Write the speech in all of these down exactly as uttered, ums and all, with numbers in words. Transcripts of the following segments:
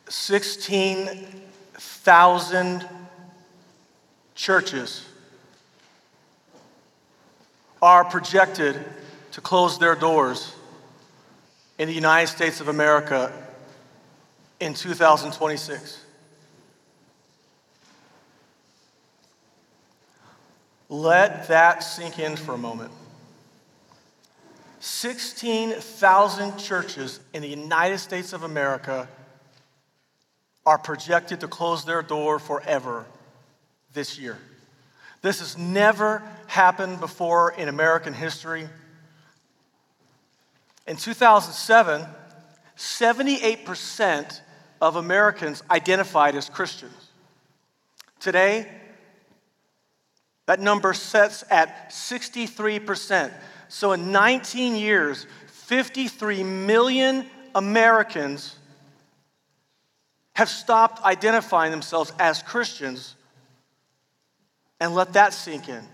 sixteen thousand churches are projected to close their doors in the United States of America in two thousand twenty-six. Let that sink in for a moment. sixteen thousand churches in the United States of America are projected to close their door forever this year. This has never happened before in American history. In two thousand seven, seventy-eight percent of Americans identified as Christians. Today, that number sets at sixty-three percent. So in nineteen years, fifty-three million Americans have stopped identifying themselves as Christians, and let that sink in.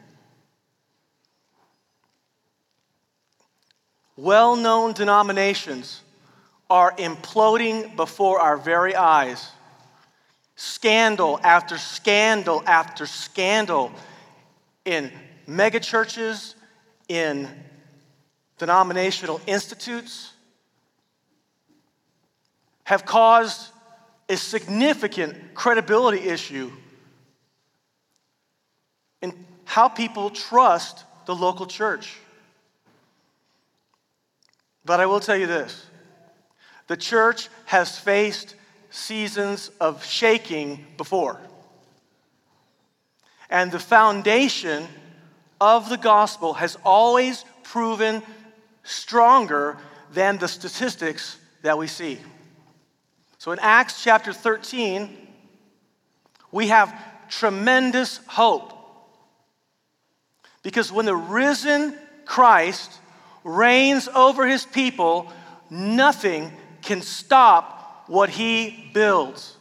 Well-known denominations are imploding before our very eyes. Scandal after scandal after scandal in megachurches, in denominational institutes, have caused a significant credibility issue in how people trust the local church. But I will tell you this, the church has faced seasons of shaking before. And the foundation of the gospel has always proven stronger than the statistics that we see. So in Acts chapter thirteen, we have tremendous hope. Because when the risen Christ reigns over his people, nothing can stop what he builds.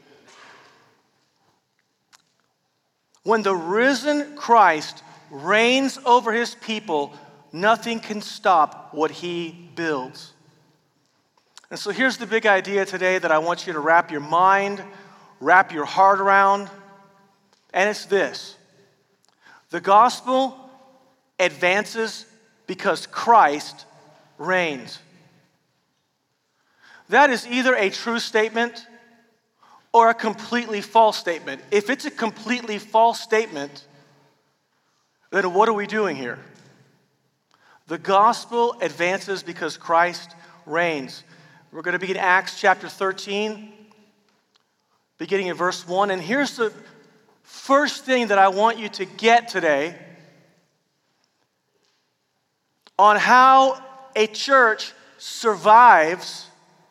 When the risen Christ reigns over his people, nothing can stop what he builds. And so here's the big idea today that I want you to wrap your mind, wrap your heart around, and it's this. The gospel advances because Christ reigns. That is either a true statement or a completely false statement. If it's a completely false statement, then what are we doing here? The gospel advances because Christ reigns. We're going to begin Acts chapter thirteen, beginning in verse one. And here's the first thing that I want you to get today on how a church survives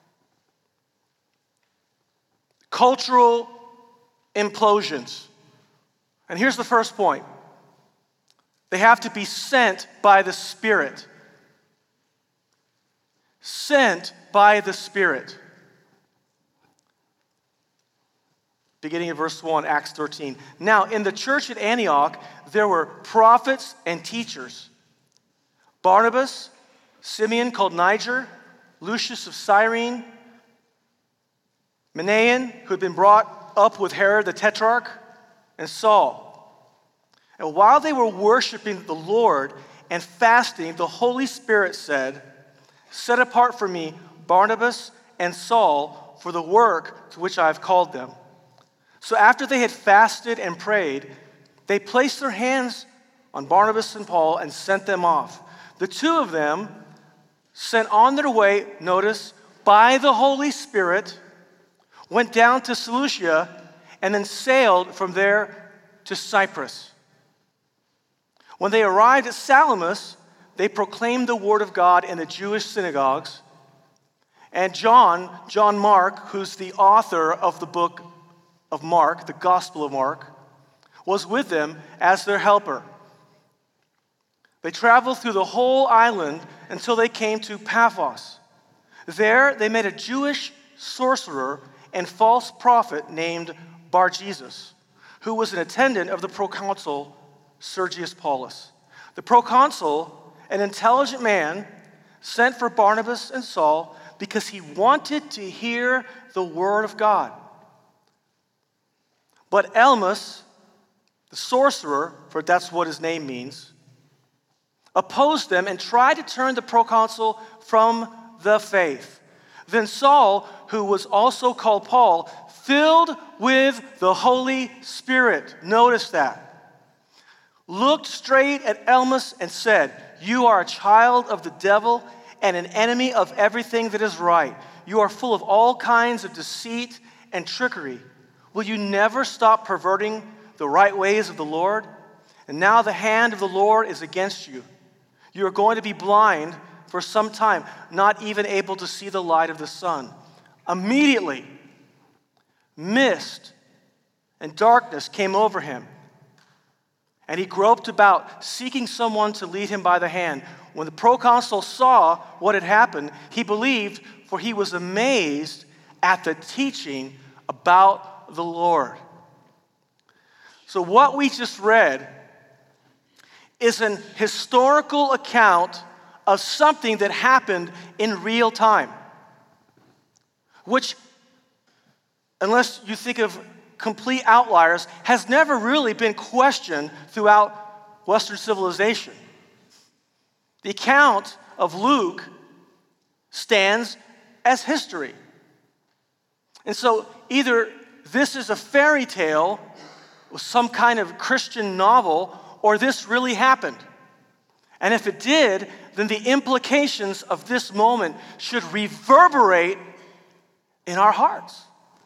cultural implosions. And here's the first point. They have to be sent by the Spirit. Sent by the Spirit. Beginning in verse one, Acts thirteen. Now, in the church at Antioch, there were prophets and teachers. Barnabas, Simeon called Niger, Lucius of Cyrene, Manaen, who had been brought up with Herod the Tetrarch, and Saul. And while they were worshiping the Lord and fasting, the Holy Spirit said, "Set apart for me Barnabas and Saul for the work to which I have called them." So after they had fasted and prayed, they placed their hands on Barnabas and Paul and sent them off. The two of them, sent on their way, notice, by the Holy Spirit, went down to Seleucia and then sailed from there to Cyprus. When they arrived at Salamis, they proclaimed the word of God in the Jewish synagogues. And John, John Mark, who's the author of the book of Mark, the Gospel of Mark, was with them as their helper. They traveled through the whole island until they came to Paphos. There they met a Jewish sorcerer and false prophet named Bar-Jesus, who was an attendant of the proconsul Sergius Paulus. The proconsul, an intelligent man, sent for Barnabas and Saul. because he wanted to hear the word of God. But Elymas, the sorcerer, for that's what his name means, opposed them and tried to turn the proconsul from the faith. Then Saul, who was also called Paul, filled with the Holy Spirit, notice that, looked straight at Elymas and said, "You are a child of the devil and an enemy of everything that is right. You are full of all kinds of deceit and trickery. Will you never stop perverting the right ways of the Lord? And now the hand of the Lord is against you. You are going to be blind for some time, not even able to see the light of the sun." Immediately, mist and darkness came over him, and he groped about, seeking someone to lead him by the hand. When the proconsul saw what had happened, he believed, for he was amazed at the teaching about the Lord. So what we just read is an historical account of something that happened in real time, which, unless you think of complete outliers, has never really been questioned throughout Western civilization. The account of Luke stands as history. And so either this is a fairy tale or some kind of Christian novel, or this really happened. And if it did, then the implications of this moment should reverberate in our hearts.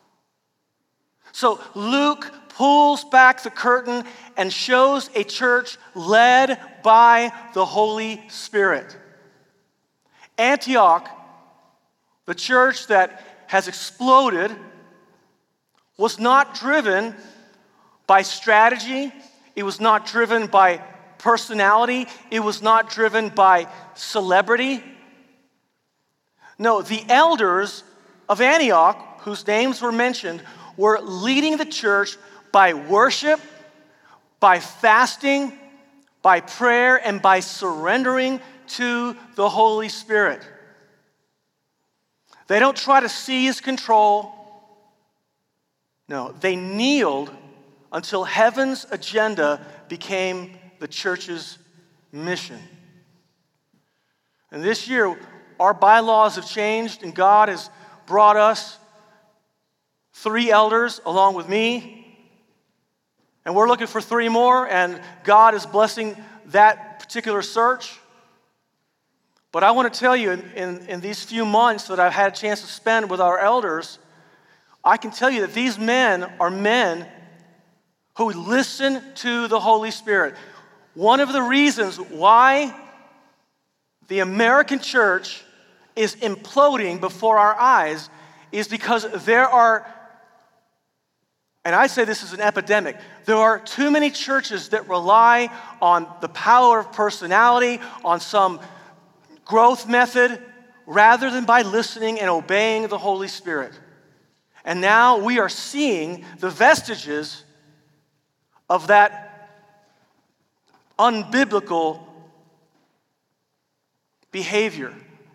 So Luke pulls back the curtain and shows a church led by the Holy Spirit. Antioch, the church that has exploded, was not driven by strategy. It was not driven by personality. It was not driven by celebrity. No, the elders of Antioch, whose names were mentioned, were leading the church by worship, by fasting, by prayer, and by surrendering to the Holy Spirit. They don't try to seize control. No, they kneeled until heaven's agenda became the church's mission. And this year, our bylaws have changed, and God has brought us three elders along with me. And we're looking for three more, and God is blessing that particular search. But I want to tell you, in, in, in these few months that I've had a chance to spend with our elders, I can tell you that these men are men who listen to the Holy Spirit. One of the reasons why the American church is imploding before our eyes is because there are, and I say this is an epidemic, there are too many churches that rely on the power of personality, on some growth method, rather than by listening and obeying the Holy Spirit. And now we are seeing the vestiges of that unbiblical behavior.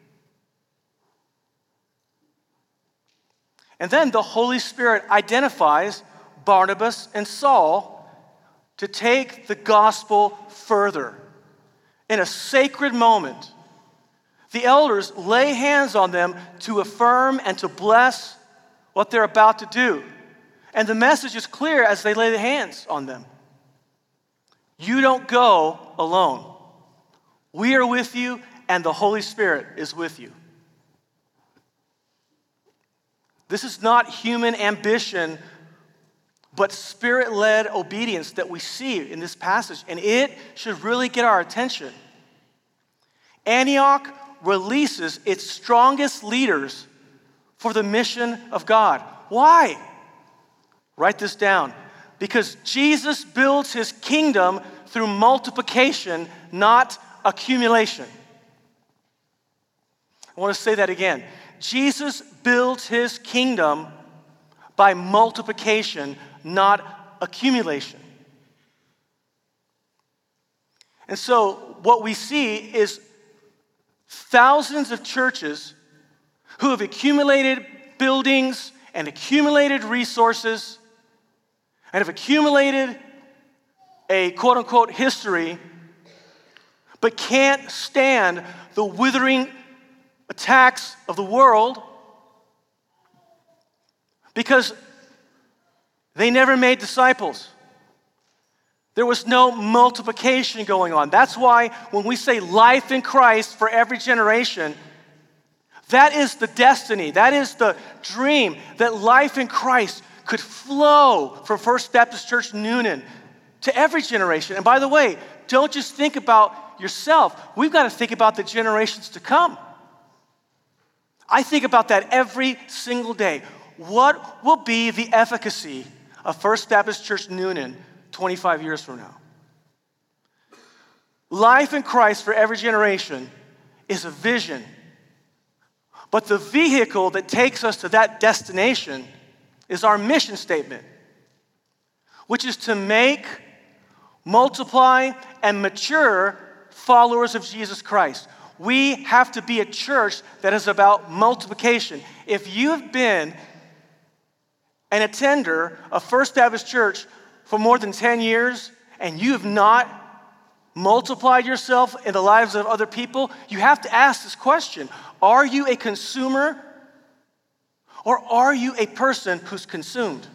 And then the Holy Spirit identifies Barnabas and Saul to take the gospel further. In a sacred moment, the elders lay hands on them to affirm and to bless what they're about to do. And the message is clear as they lay the hands on them. You don't go alone. We are with you, and the Holy Spirit is with you. This is not human ambition, but Spirit-led obedience that we see in this passage, and it should really get our attention. Antioch releases its strongest leaders for the mission of God. Why? Write this down. Because Jesus builds his kingdom through multiplication, not accumulation. I want to say that again. Jesus builds his kingdom by multiplication, not accumulation. And so what we see is thousands of churches who have accumulated buildings and accumulated resources and have accumulated a quote-unquote history, but can't stand the withering attacks of the world because they never made disciples. There was no multiplication going on. That's why when we say life in Christ for every generation, that is the destiny, that is the dream, that life in Christ could flow from First Baptist Church Newnan to every generation. And by the way, don't just think about yourself. We've got to think about the generations to come. I think about that every single day. What will be the efficacy of First Baptist Church Newnan twenty-five years from now? Life in Christ for every generation is a vision. But the vehicle that takes us to that destination is our mission statement, which is to make, multiply, and mature followers of Jesus Christ. We have to be a church that is about multiplication. If you've been an attender of First Baptist Church for more than ten years and you have not multiplied yourself in the lives of other people, you have to ask this question: are you a consumer or are you a person who's consumed?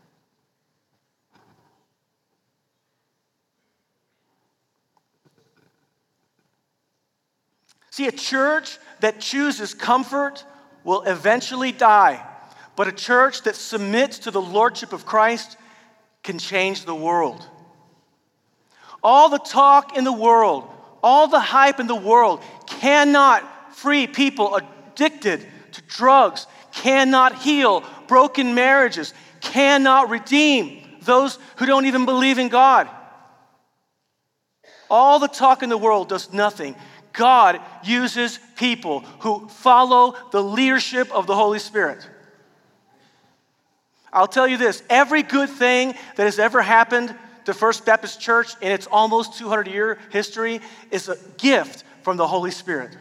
See, a church that chooses comfort will eventually die, but a church that submits to the lordship of Christ can change the world. All the talk in the world, all the hype in the world cannot free people addicted to drugs, cannot heal broken marriages, cannot redeem those who don't even believe in God. All the talk in the world does nothing. God uses people who follow the leadership of the Holy Spirit. I'll tell you this, every good thing that has ever happened to First Baptist Church in its almost two hundred year history is a gift from the Holy Spirit.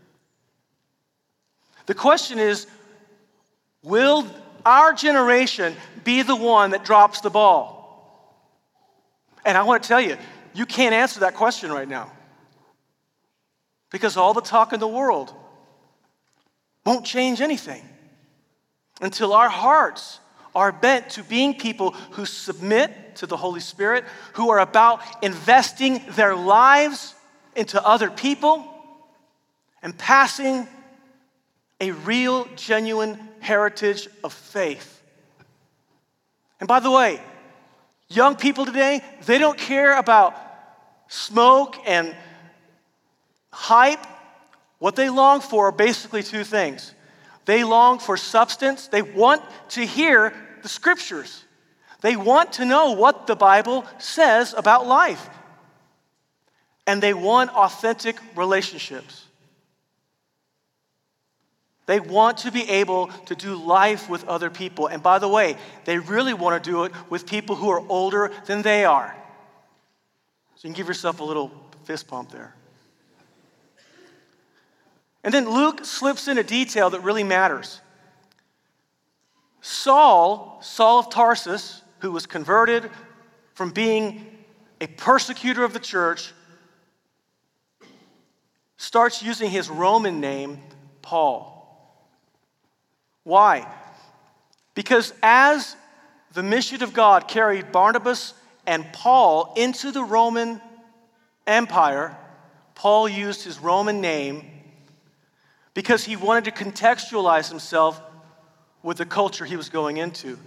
The question is, will our generation be the one that drops the ball? And I want to tell you, you can't answer that question right now. Because all the talk in the world won't change anything until our hearts are bent to being people who submit to the Holy Spirit, who are about investing their lives into other people and passing a real, genuine heritage of faith. And by the way, young people today, they don't care about smoke and hype. What they long for are basically two things. They long for substance. They want to hear the scriptures. They want to know what the Bible says about life. And they want authentic relationships. They want to be able to do life with other people. And by the way, they really want to do it with people who are older than they are. So you can give yourself a little fist pump there. And then Luke slips in a detail that really matters. Saul, Saul of Tarsus, who was converted from being a persecutor of the church, starts using his Roman name, Paul. Why? Because as the mission of God carried Barnabas and Paul into the Roman Empire, Paul used his Roman name because he wanted to contextualize himself with the culture he was going into.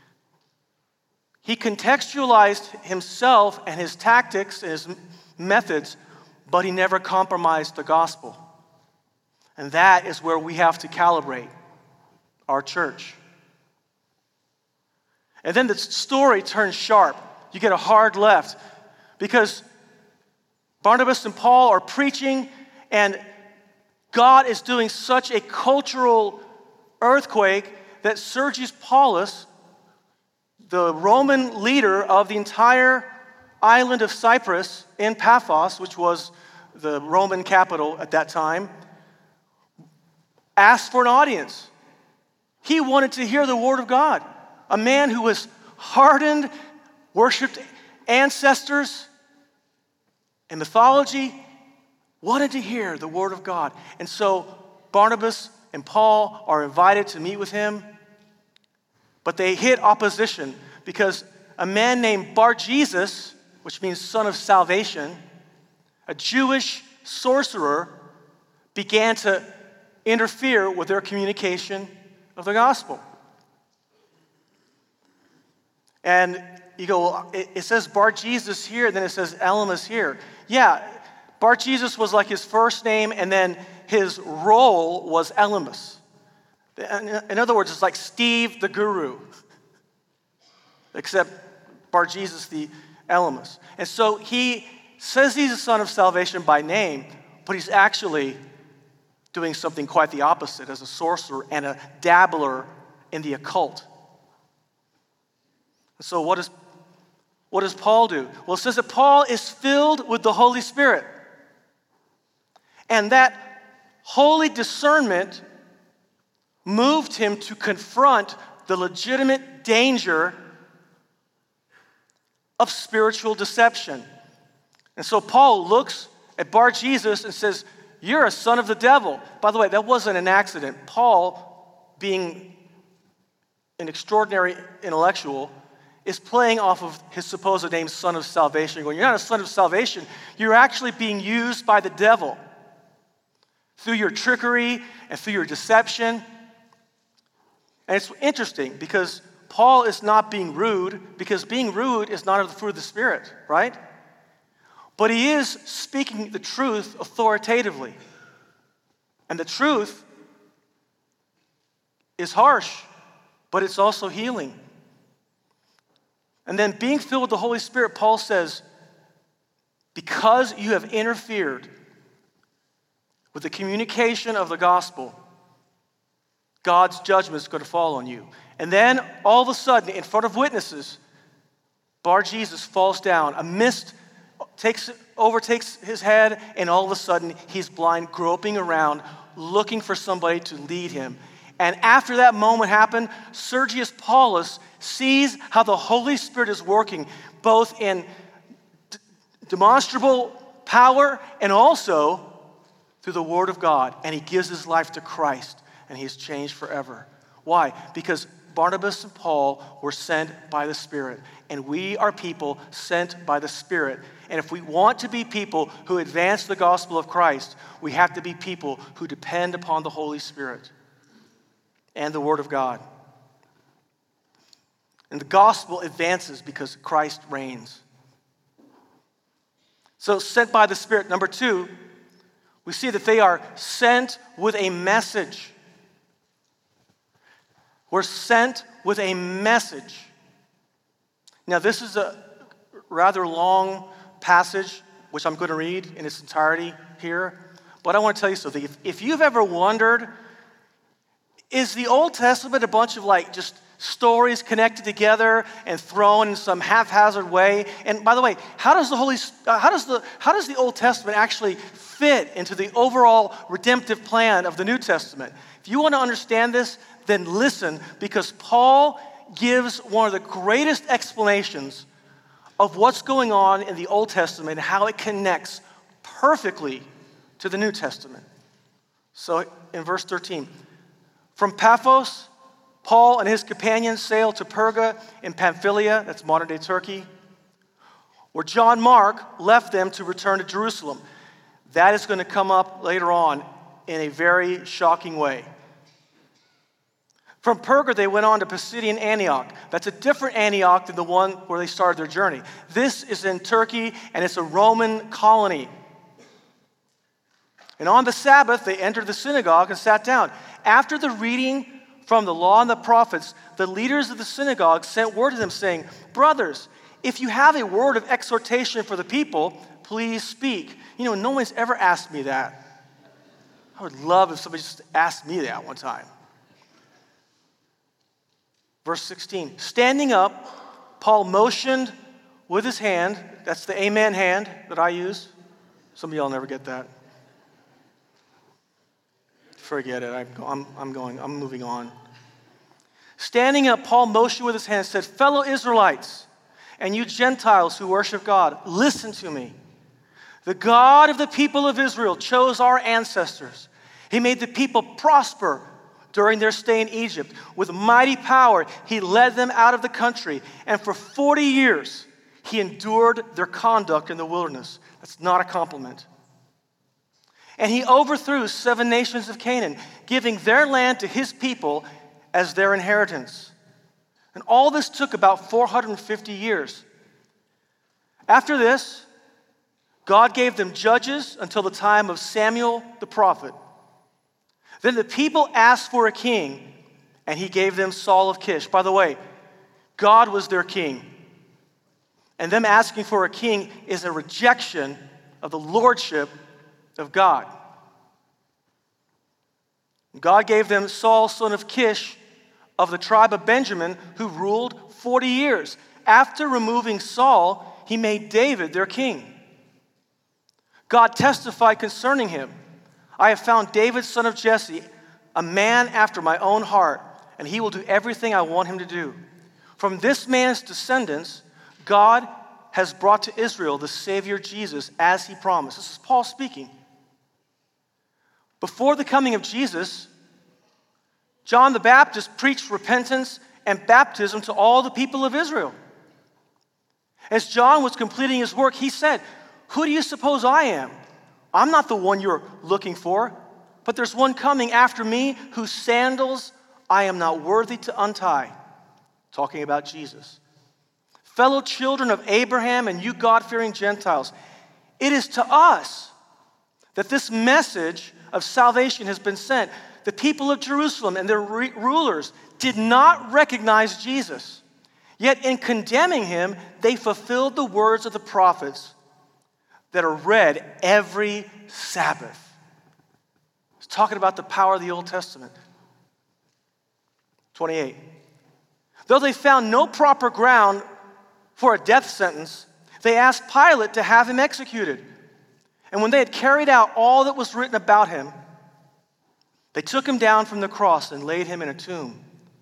He contextualized himself and his tactics and his methods, but he never compromised the gospel. And that is where we have to calibrate our church. And then the story turns sharp. You get a hard left because Barnabas and Paul are preaching, and God is doing such a cultural earthquake that Sergius Paulus, the Roman leader of the entire island of Cyprus in Paphos, which was the Roman capital at that time, asked for an audience. He wanted to hear the word of God. A man who was hardened, worshiped ancestors and mythology, wanted to hear the word of God. And so Barnabas and Paul are invited to meet with him, but they hit opposition because a man named Bar-Jesus, which means son of salvation, a Jewish sorcerer, began to interfere with their communication of the gospel. And you go, well, it, it says Bar-Jesus here, and then it says Elymas here. Yeah, Bar-Jesus was like his first name, and then his role was Elymas. In other words, it's like Steve the Guru, except Bar-Jesus the Elymas. And so he says he's a son of salvation by name, but he's actually doing something quite the opposite as a sorcerer and a dabbler in the occult. So what does, what does Paul do? Well, it says that Paul is filled with the Holy Spirit. And that holy discernment moved him to confront the legitimate danger of spiritual deception. And so Paul looks at Bar-Jesus and says, "You're a son of the devil." By the way, that wasn't an accident. Paul, being an extraordinary intellectual, is playing off of his supposed name, son of salvation. Going, you're not a son of salvation. You're actually being used by the devil through your trickery and through your deception. And it's interesting because Paul is not being rude, because being rude is not of the fruit of the Spirit, right? But he is speaking the truth authoritatively. And the truth is harsh, but it's also healing. And then being filled with the Holy Spirit, Paul says, because you have interfered with the communication of the gospel, God's judgment is going to fall on you. And then all of a sudden, in front of witnesses, Bar-Jesus falls down. A mist takes, overtakes his head, and all of a sudden, he's blind, groping around, looking for somebody to lead him. And after that moment happened, Sergius Paulus sees how the Holy Spirit is working, both in d- demonstrable power and also through the Word of God. And he gives his life to Christ, and he is changed forever. Why? Because Barnabas and Paul were sent by the Spirit, and we are people sent by the Spirit. And if we want to be people who advance the gospel of Christ, we have to be people who depend upon the Holy Spirit and the Word of God. And the gospel advances because Christ reigns. So, sent by the Spirit. Number two, we see that they are sent with a message. We're sent with a message. Now, this is a rather long passage, which I'm going to read in its entirety here. But I want to tell you something. If, if you've ever wondered, is the Old Testament a bunch of like just stories connected together and thrown in some haphazard way? And by the way, how does the Holy, uh, how does the, how does the Old Testament actually fit into the overall redemptive plan of the New Testament? If you want to understand this, then listen, because Paul gives one of the greatest explanations of what's going on in the Old Testament and how it connects perfectly to the New Testament. So in verse thirteen, from Paphos, Paul and his companions sailed to Perga in Pamphylia, that's modern-day Turkey, where John Mark left them to return to Jerusalem. That is going to come up later on in a very shocking way. From Perga, they went on to Pisidian Antioch. That's a different Antioch than the one where they started their journey. This is in Turkey, and it's a Roman colony. And on the Sabbath, they entered the synagogue and sat down. After the reading from the law and the prophets, the leaders of the synagogue sent word to them saying, "Brothers, if you have a word of exhortation for the people, please speak." You know, no one's ever asked me that. I would love if somebody just asked me that one time. Verse sixteen, standing up, Paul motioned with his hand. That's the amen hand that I use. Some of y'all never get that. forget it. I'm, I'm, I'm going, I'm moving on. Standing up, Paul motioned with his hand and said, fellow Israelites, and you Gentiles who worship God, listen to me. The God of the people of Israel chose our ancestors. He made the people prosper during their stay in Egypt. With mighty power, he led them out of the country. And for forty years, he endured their conduct in the wilderness. That's not a compliment. And he overthrew seven nations of Canaan, giving their land to his people as their inheritance. And all this took about four hundred fifty years. After this, God gave them judges until the time of Samuel the prophet. Then the people asked for a king, and he gave them Saul of Kish. By the way, God was their king. And them asking for a king is a rejection of the lordship of God. God gave them Saul, son of Kish, of the tribe of Benjamin, who ruled forty years. After removing Saul, he made David their king. God testified concerning him, I have found David, son of Jesse, a man after my own heart, and he will do everything I want him to do. From this man's descendants, God has brought to Israel the Savior Jesus, as he promised. This is Paul speaking. Before the coming of Jesus, John the Baptist preached repentance and baptism to all the people of Israel. As John was completing his work, he said, who do you suppose I am? I'm not the one you're looking for, but there's one coming after me whose sandals I am not worthy to untie. Talking about Jesus. Fellow children of Abraham and you God-fearing Gentiles, it is to us that this message of salvation has been sent. The people of Jerusalem and their re- rulers did not recognize Jesus. Yet in condemning him, they fulfilled the words of the prophets that are read every Sabbath. It's talking about the power of the Old Testament. twenty-eight. Though they found no proper ground for a death sentence, they asked Pilate to have him executed. And when they had carried out all that was written about him, they took him down from the cross and laid him in a tomb.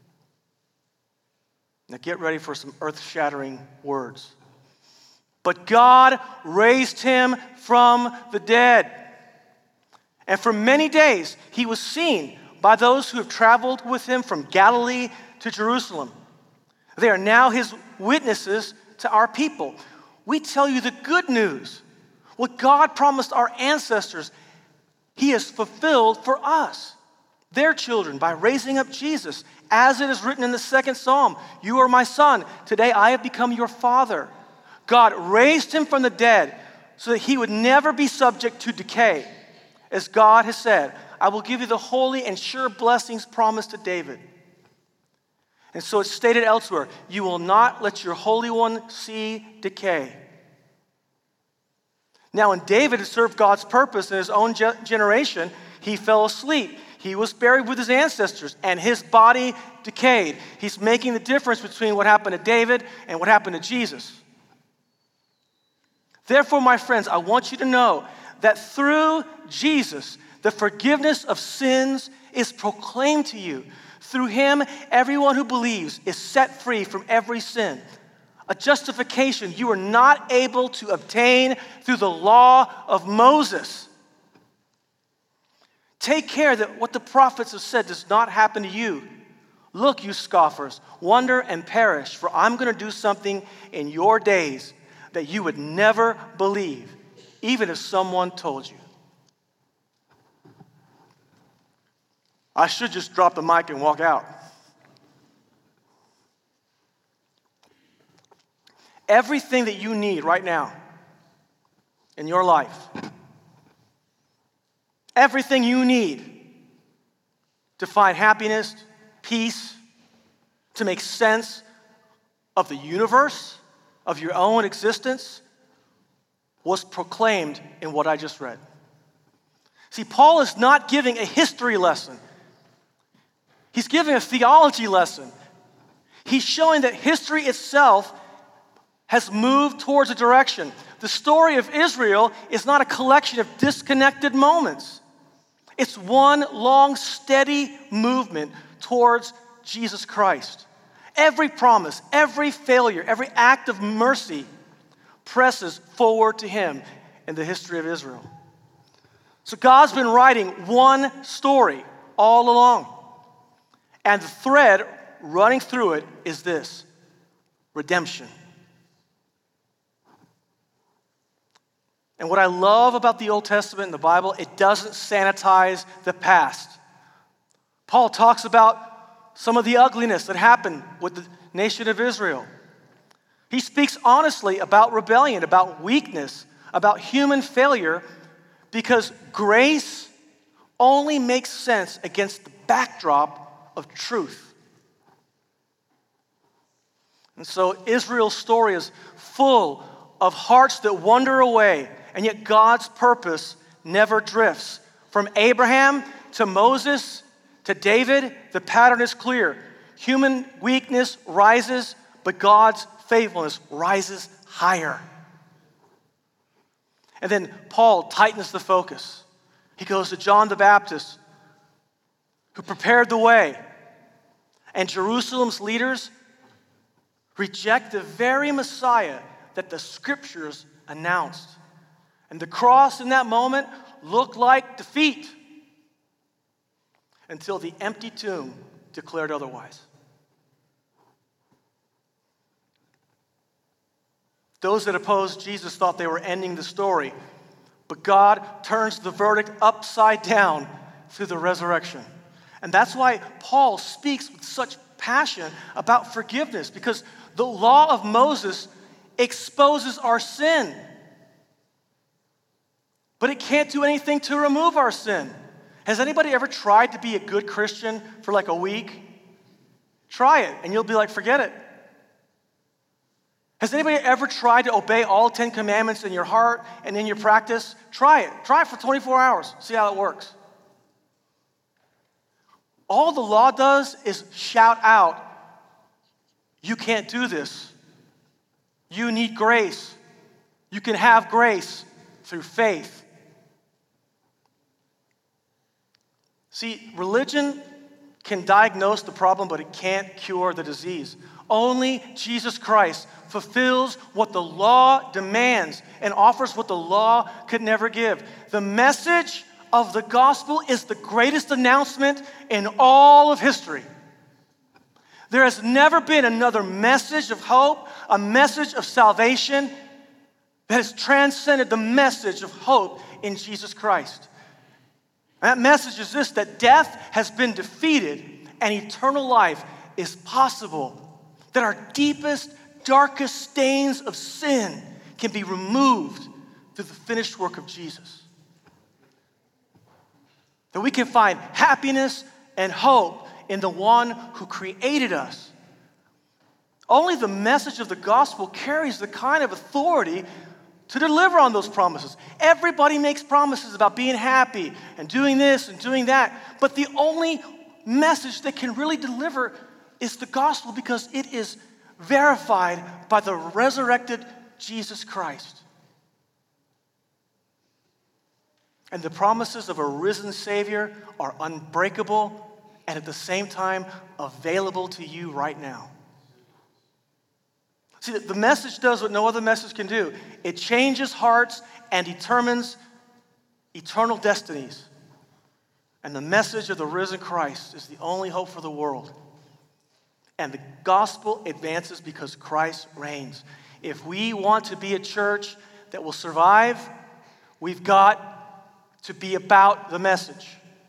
Now get ready for some earth-shattering words. But God raised him from the dead. And for many days he was seen by those who have traveled with him from Galilee to Jerusalem. They are now his witnesses to our people. We tell you the good news. What God promised our ancestors, he has fulfilled for us, their children, by raising up Jesus. As it is written in the second Psalm, you are my son. Today I have become your father. God raised him from the dead so that he would never be subject to decay. As God has said, I will give you the holy and sure blessings promised to David. And so it's stated elsewhere, you will not let your Holy One see decay. Now, when David had served God's purpose in his own ge- generation, he fell asleep. He was buried with his ancestors, and his body decayed. He's making the difference between what happened to David and what happened to Jesus. Therefore, my friends, I want you to know that through Jesus, the forgiveness of sins is proclaimed to you. Through him, everyone who believes is set free from every sin. A justification you are not able to obtain through the law of Moses. Take care that what the prophets have said does not happen to you. Look, you scoffers, wonder and perish, for I'm going to do something in your days that you would never believe, even if someone told you. I should just drop the mic and walk out. Everything that you need right now in your life, everything you need to find happiness, peace, to make sense of the universe, of your own existence, was proclaimed in what I just read. See, Paul is not giving a history lesson. He's giving a theology lesson. He's showing that history itself has moved towards a direction. The story of Israel is not a collection of disconnected moments. It's one long, steady movement towards Jesus Christ. Every promise, every failure, every act of mercy presses forward to him in the history of Israel. So God's been writing one story all along. And the thread running through it is this: redemption. And what I love about the Old Testament and the Bible, it doesn't sanitize the past. Paul talks about some of the ugliness that happened with the nation of Israel. He speaks honestly about rebellion, about weakness, about human failure, because grace only makes sense against the backdrop of truth. And so Israel's story is full of hearts that wander away, and yet God's purpose never drifts. From Abraham to Moses to David, the pattern is clear. Human weakness rises, but God's faithfulness rises higher. And then Paul tightens the focus. He goes to John the Baptist, who prepared the way. And Jerusalem's leaders reject the very Messiah that the scriptures announced. And the cross in that moment looked like defeat until the empty tomb declared otherwise. Those that opposed Jesus thought they were ending the story, but God turns the verdict upside down through the resurrection. And that's why Paul speaks with such passion about forgiveness, because the law of Moses exposes our sin, but it can't do anything to remove our sin. Has anybody ever tried to be a good Christian for like a week? Try it, and you'll be like, forget it. Has anybody ever tried to obey all Ten Commandments in your heart and in your practice? Try it. Try it for twenty-four hours. See how it works. All the law does is shout out, you can't do this. You need grace. You can have grace through faith. See, religion can diagnose the problem, but it can't cure the disease. Only Jesus Christ fulfills what the law demands and offers what the law could never give. The message of the gospel is the greatest announcement in all of history. There has never been another message of hope, a message of salvation that has transcended the message of hope in Jesus Christ. And that message is this: that death has been defeated and eternal life is possible. That our deepest, darkest stains of sin can be removed through the finished work of Jesus. That we can find happiness and hope in the one who created us. Only the message of the gospel carries the kind of authority to deliver on those promises. Everybody makes promises about being happy and doing this and doing that, but the only message that can really deliver is the gospel, because it is verified by the resurrected Jesus Christ. And the promises of a risen Savior are unbreakable and at the same time available to you right now. See, the message does what no other message can do. It changes hearts and determines eternal destinies. And the message of the risen Christ is the only hope for the world. And the gospel advances because Christ reigns. If we want to be a church that will survive, we've got to be about the message.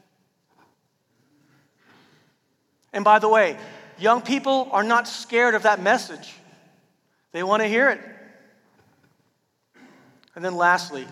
And by the way, young people are not scared of that message. They want to hear it. And then lastly,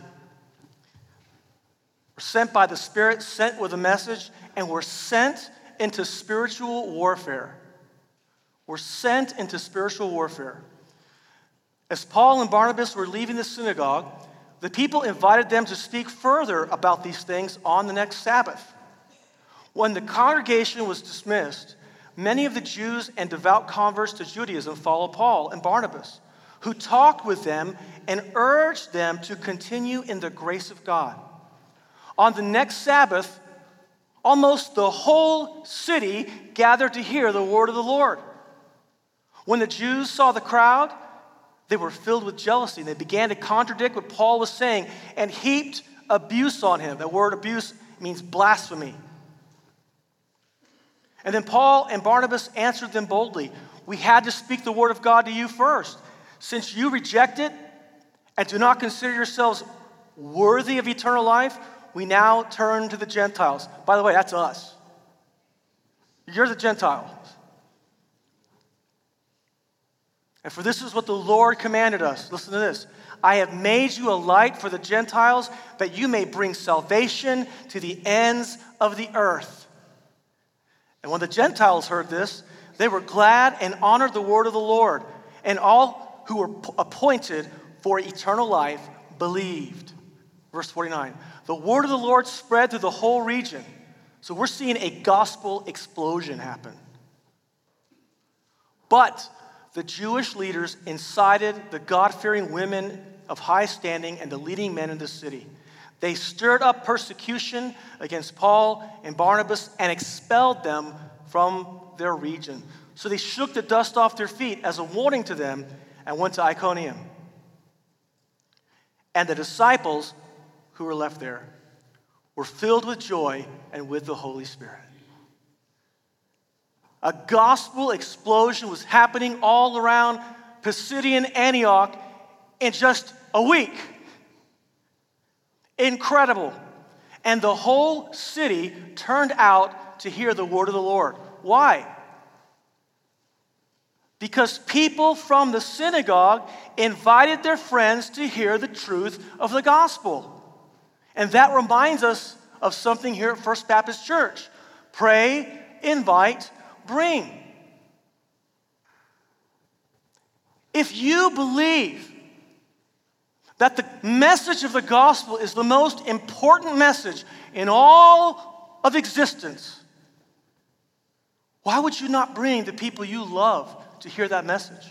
we're sent by the Spirit, sent with a message, and we're sent into spiritual warfare. We're sent into spiritual warfare. As Paul and Barnabas were leaving the synagogue, the people invited them to speak further about these things on the next Sabbath. When the congregation was dismissed, many of the Jews and devout converts to Judaism followed Paul and Barnabas, who talked with them and urged them to continue in the grace of God. On the next Sabbath, Almost the whole city gathered to hear the word of the Lord. When the Jews saw the crowd, they were filled with jealousy. They began to contradict what Paul was saying and heaped abuse on him. That word abuse means blasphemy. And then Paul and Barnabas answered them boldly. We had to speak the word of God to you first. Since you reject it and do not consider yourselves worthy of eternal life, we now turn to the Gentiles. By the way, that's us. You're the Gentiles. And for this is what the Lord commanded us. Listen to this. I have made you a light for the Gentiles, that you may bring salvation to the ends of the earth. And when the Gentiles heard this, they were glad and honored the word of the Lord. And all who were appointed for eternal life believed. Verse forty-nine. The word of the Lord spread through the whole region. So we're seeing a gospel explosion happen. But the Jewish leaders incited the God-fearing women of high standing and the leading men in the city. They stirred up persecution against Paul and Barnabas and expelled them from their region. So they shook the dust off their feet as a warning to them and went to Iconium. And the disciples who were left there were filled with joy and with the Holy Spirit. A gospel explosion was happening all around Pisidian Antioch in just a week. Incredible. And the whole city turned out to hear the word of the Lord. Why? Because people from the synagogue invited their friends to hear the truth of the gospel. And that reminds us of something here at First Baptist Church. Pray, invite, bring. If you believe that the message of the gospel is the most important message in all of existence, why would you not bring the people you love to hear that message?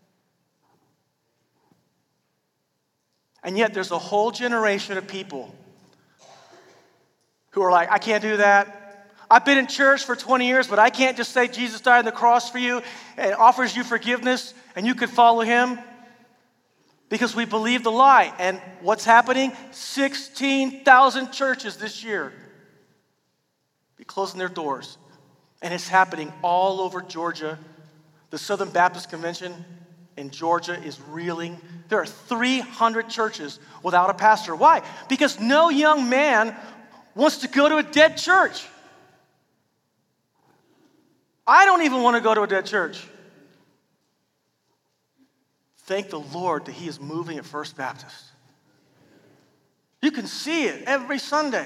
And yet there's a whole generation of people who are like, I can't do that. I've been in church for twenty years, but I can't just say Jesus died on the cross for you and offers you forgiveness and you could follow him, because we believe the lie. And what's happening? sixteen thousand churches this year be closing their doors. And it's happening all over Georgia. The Southern Baptist Convention in Georgia is reeling. There are three hundred churches without a pastor. Why? Because no young man wants to go to a dead church. I don't even want to go to a dead church. Thank the Lord that he is moving at First Baptist. You can see it every Sunday.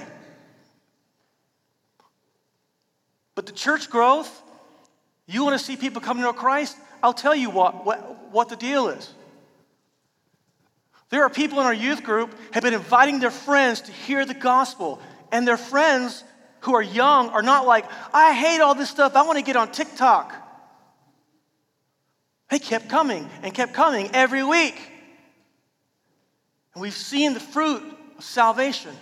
But the church growth, you want to see people come to know Christ? I'll tell you what, what, what the deal is. There are people in our youth group have been inviting their friends to hear the gospel. And their friends who are young are not like, I hate all this stuff. I want to get on TikTok. They kept coming and kept coming every week. And we've seen the fruit of salvation.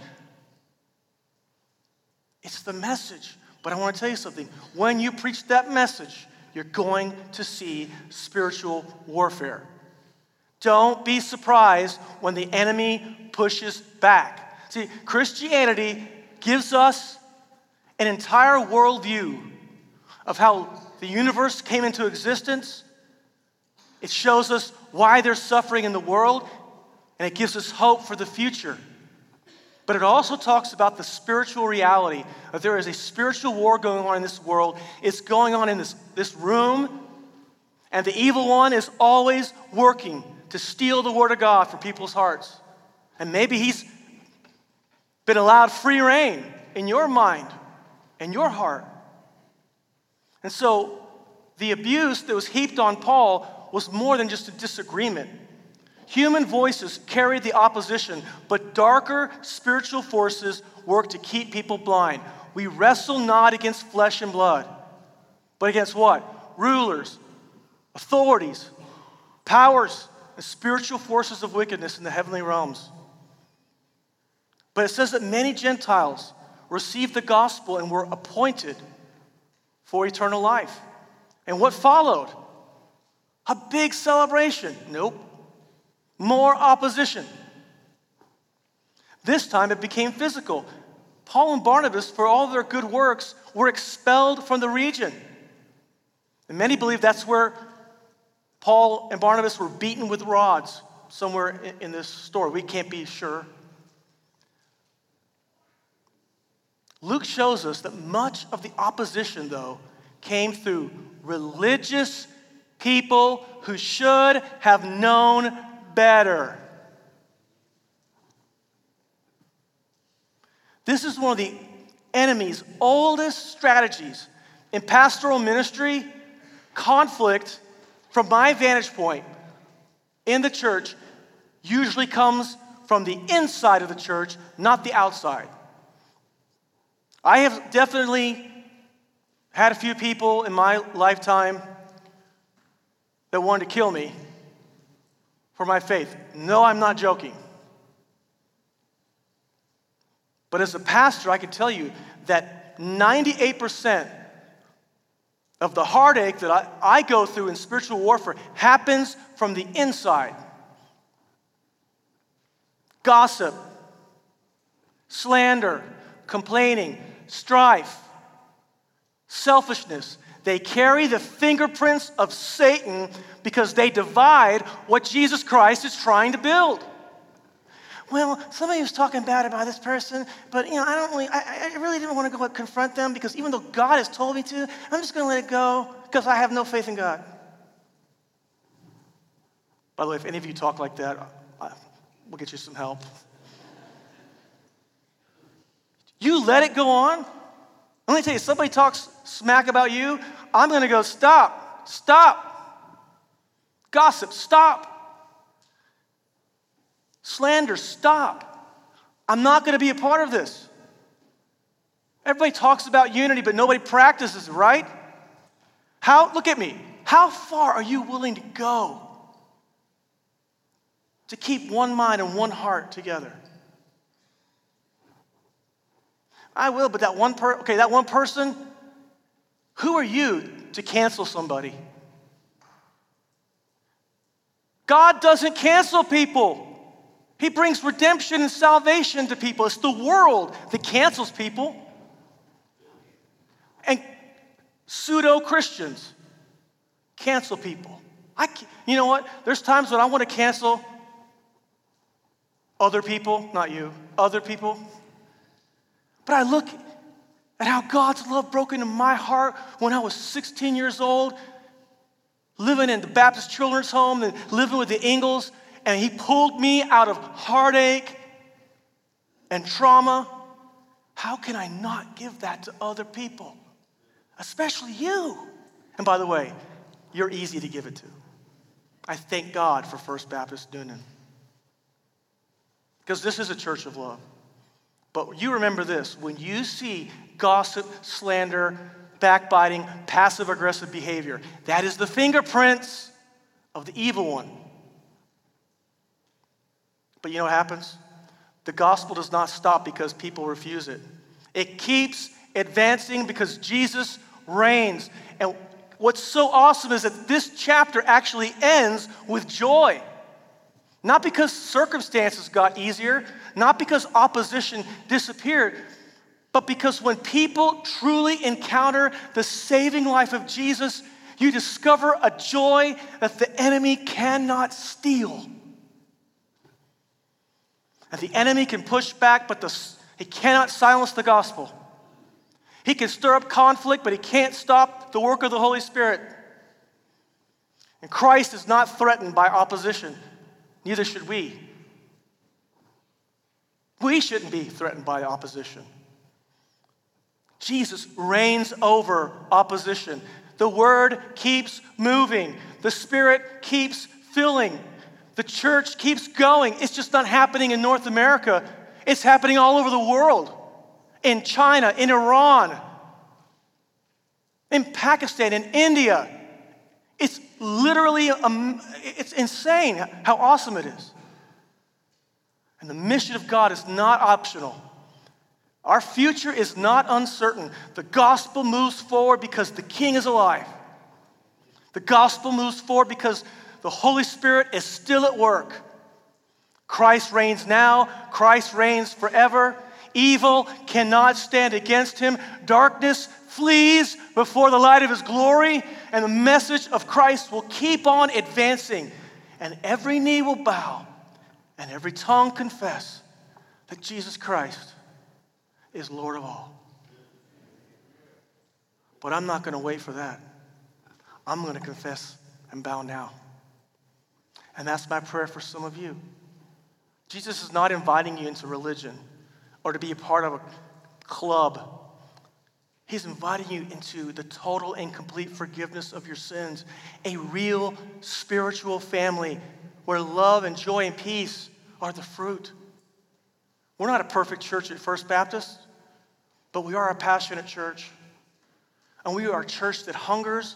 It's the message. But I want to tell you something. When you preach that message, you're going to see spiritual warfare. Don't be surprised when the enemy pushes back. See, Christianity gives us an entire worldview of how the universe came into existence. It shows us why there's suffering in the world, and it gives us hope for the future. But it also talks about the spiritual reality that there is a spiritual war going on in this world. It's going on in this, this room, and the evil one is always working to steal the word of God from people's hearts. And maybe he's been allowed free reign in your mind and your heart. And so the abuse that was heaped on Paul was more than just a disagreement. Human voices carried the opposition, but darker spiritual forces work to keep people blind. We wrestle not against flesh and blood, but against what? Rulers, authorities, powers, and spiritual forces of wickedness in the heavenly realms. But it says that many Gentiles received the gospel and were appointed for eternal life. And what followed? A big celebration. Nope. More opposition. This time it became physical. Paul and Barnabas, for all their good works, were expelled from the region. And many believe that's where Paul and Barnabas were beaten with rods, somewhere in this story. We can't be sure. Luke shows us that much of the opposition, though, came through religious people who should have known better. This is one of the enemy's oldest strategies in pastoral ministry. Conflict, from my vantage point in the church, usually comes from the inside of the church, not the outside. I have definitely had a few people in my lifetime that wanted to kill me for my faith. No, I'm not joking. But as a pastor, I can tell you that ninety-eight percent of the heartache that I, I go through in spiritual warfare happens from the inside. Gossip, slander, complaining, strife, selfishness. They carry the fingerprints of Satan because they divide what Jesus Christ is trying to build. Well, somebody was talking bad about this person, but you know, I don't really, I, I really didn't want to go and confront them because even though God has told me to, I'm just going to let it go because I have no faith in God. By the way, if any of you talk like that, I, we'll get you some help. You let it go on. Let me tell you, if somebody talks smack about you, I'm going to go, stop, stop. Gossip, stop. Slander, stop. I'm not going to be a part of this. Everybody talks about unity, but nobody practices it, right? How, look at me. How far are you willing to go to keep one mind and one heart together? I will, but that one per okay, that one person, who are you to cancel somebody? God doesn't cancel people. He brings redemption and salvation to people. It's the world that cancels people. And pseudo-Christians cancel people. I, you know what? There's times when I want to cancel other people, not you, other people. But I look at how God's love broke into my heart when I was sixteen years old, living in the Baptist Children's Home and living with the Ingalls, and he pulled me out of heartache and trauma. How can I not give that to other people? Especially you. And by the way, you're easy to give it to. I thank God for First Baptist Noonan. Because this is a church of love. But you remember this, when you see gossip, slander, backbiting, passive-aggressive behavior, that is the fingerprints of the evil one. But you know what happens? The gospel does not stop because people refuse it. It keeps advancing because Jesus reigns. And what's so awesome is that this chapter actually ends with joy. Not because circumstances got easier, not because opposition disappeared, but because when people truly encounter the saving life of Jesus, you discover a joy that the enemy cannot steal. And the enemy can push back, but the, he cannot silence the gospel. He can stir up conflict, but he can't stop the work of the Holy Spirit. And Christ is not threatened by opposition. Neither should we. We shouldn't be threatened by opposition. Jesus reigns over opposition. The word keeps moving. The Spirit keeps filling. The church keeps going. It's just not happening in North America. It's happening all over the world. In China, in Iran, in Pakistan, in India. It's literally, um, it's insane how awesome it is. And the mission of God is not optional. Our future is not uncertain. The gospel moves forward because the King is alive. The gospel moves forward because the Holy Spirit is still at work. Christ reigns now. Christ reigns forever. Evil cannot stand against him. Darkness flees before the light of his glory. And the message of Christ will keep on advancing. And every knee will bow and every tongue confess that Jesus Christ is Lord of all. But I'm not going to wait for that. I'm going to confess and bow now. And that's my prayer for some of you. Jesus is not inviting you into religion or to be a part of a club. He's inviting you into the total and complete forgiveness of your sins, a real spiritual family where love and joy and peace are the fruit. We're not a perfect church at First Baptist, but we are a passionate church. And we are a church that hungers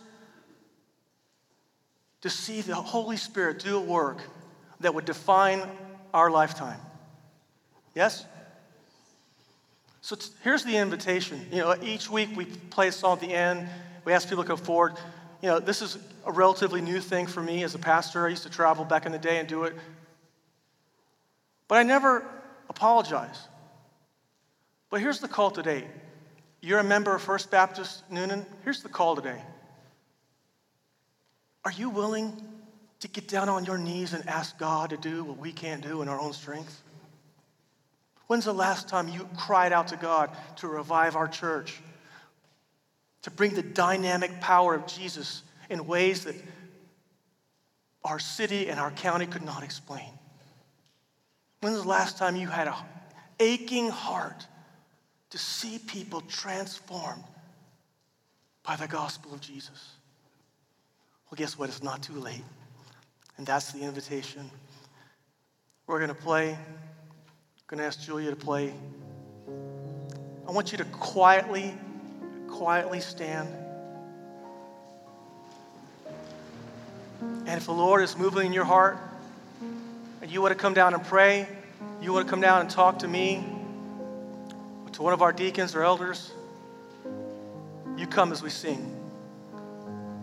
to see the Holy Spirit do a work that would define our lifetime. Yes? So t- here's the invitation. You know, each week we play a song at the end. We ask people to come forward. You know, this is a relatively new thing for me as a pastor. I used to travel back in the day and do it. But I never apologize. But here's the call today. You're a member of First Baptist Newnan. Here's the call today. Are you willing to get down on your knees and ask God to do what we can't do in our own strength? When's the last time you cried out to God to revive our church, to bring the dynamic power of Jesus in ways that our city and our county could not explain? When's the last time you had an aching heart to see people transformed by the gospel of Jesus? Well, guess what? It's not too late. And that's the invitation. We're going to play. I'm going to ask Julia to play. I want you to quietly, quietly stand. And if the Lord is moving in your heart, and you want to come down and pray, you want to come down and talk to me, or to one of our deacons or elders, you come as we sing.